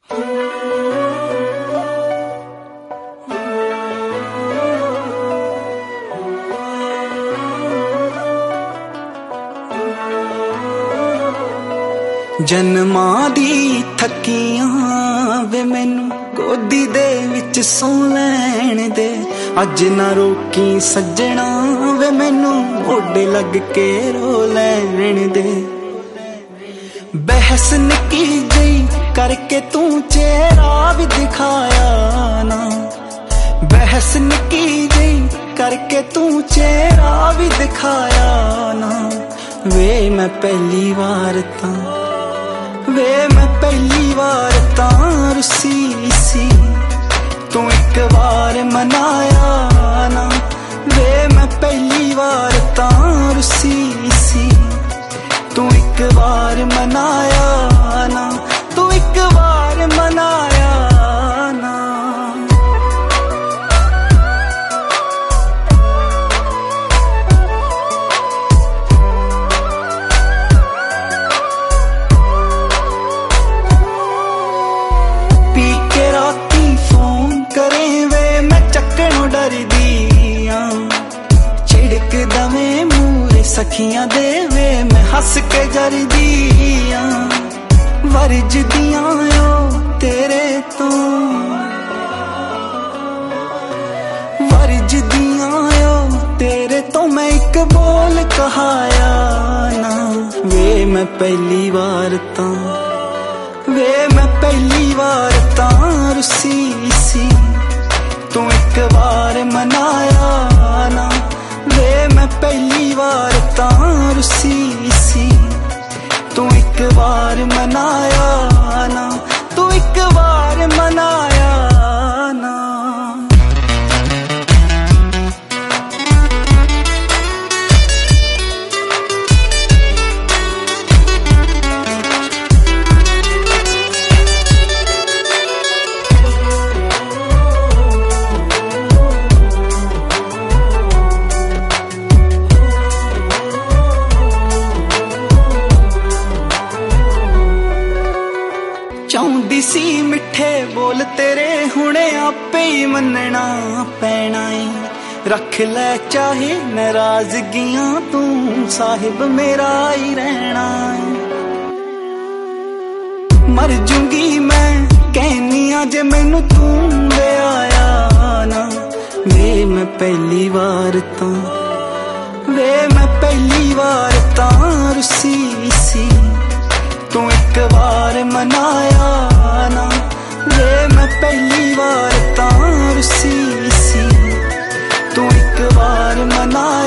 जन्मां दी थकियां वे मैनू गोदी दे विच सौ लैण दे, अज ना रोकी सज्जणा वे मैनू ओडे लग के रो लैण दे। बहस निकी जी करके तू चेहरा भी दिखाया ना, बहस निकी जी करके तू चेहरा भी दिखाया ना। वे मैं पहली बार वे मैं पहली बार रुसी सी, तू एक बार मनाया ना। वे मैं पहली बार रुसी सी, तू एक बार मनाया ना, तू एक बार मनाया ना। सखियां देवे मैं हस के जरदियां, वरजदियां ओ तेरे तो, वरजदियां ओ तेरे तो मैं एक बोल कहाया ना। वे मैं पहली बार वे मैं पहली बार रुसी सी, तू एक बार मनाया ना। वे मैं पहली बार रुसी सी, तू एक बार मनाया ना, तू एक बार मनाया ना। चाहुंदी सी मिठे बोल तेरे हुणे आपे ही मनना पैना है, रख ले चाहे नाराजगियां तू साहिब मेरा ही रहना है। मर जूंगी मैं कहनिया जे मैनू तू ले आया ना। वे मैं पहली बार वे मैं पहली बार रुसी सी, तू एक बार मनाया ना। वे मैं पहली बार रुसी सी, तू एक बार मना